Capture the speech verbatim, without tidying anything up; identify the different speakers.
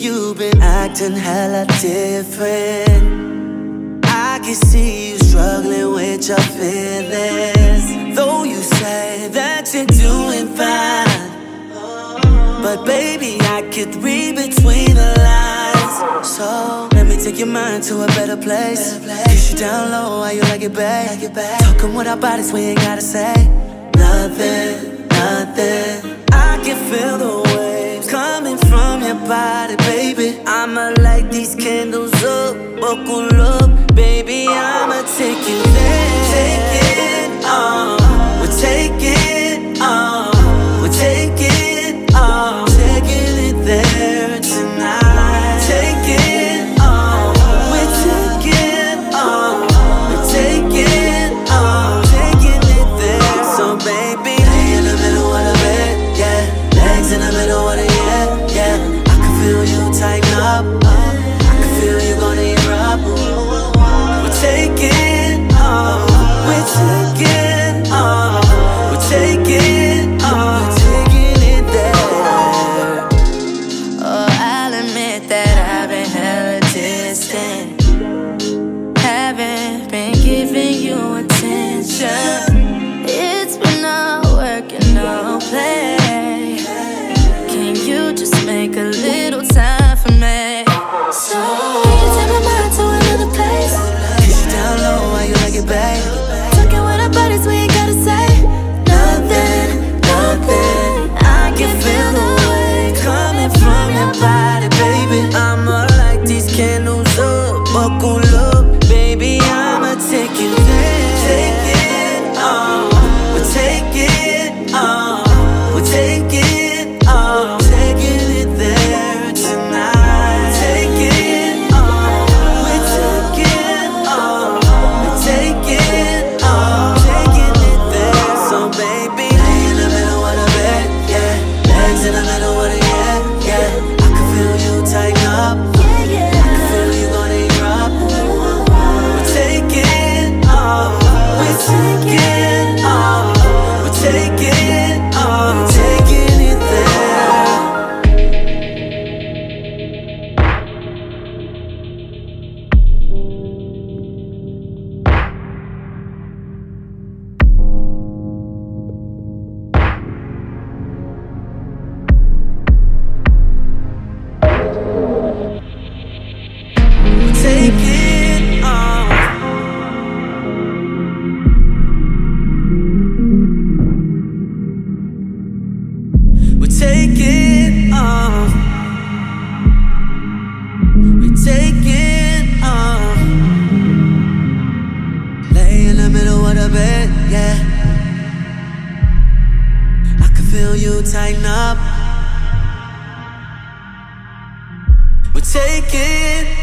Speaker 1: you've been acting hella different. I can see you struggling with your feelings, though you say that you're doing fine. But baby, I could read between the lines. So let me take your mind to a better place. Kiss you down low while you like it back. Talking with our bodies, we ain't gotta say nothing, nothing. I can feel the waves coming from your body, baby. I'ma light these candles up, buckle up, baby. I'ma take you there. Take it on, we'll take it on, we'll take it on, taking it there tonight. Take it on, we'll take it on, we'll take it on, taking it there. So baby, lay in the middle of the bed, yeah. Legs in the middle of the yeah, yeah. I can feel you tighten up, uh, I can feel you gonna erupt. We'll take it on, we'll take it on, we'll take it on, taking it there.
Speaker 2: Oh, I'll admit that I've been hella distant, haven't been giving you attention. It's been no work and no play. Can you just make a little time for me? So can you take my mind to another place?
Speaker 1: Kiss you down low while you like it back.
Speaker 2: Talking with our bodies, we ain't gotta say nothing, nothing. I can feel the way
Speaker 1: Coming from your body, baby. I'ma light these candles up, buckle up, baby. I'ma take you there. Take it on, we'll take it on, we'll take it on, taking it there tonight. Take it on, we'll take it on, we'll take it on, taking it there. So baby, lay in the middle of the bed, yeah. Legs in the middle of the yeah, yeah. I can feel you tighten up,
Speaker 2: yeah, yeah.
Speaker 1: I can feel you gonna erupt. We'll take it on, we'll take it on, we'll take it on, taking it there. We'll take it on. We take it on. We take it on. Lay in the middle of the bed, yeah. I can feel you tighten up. We take it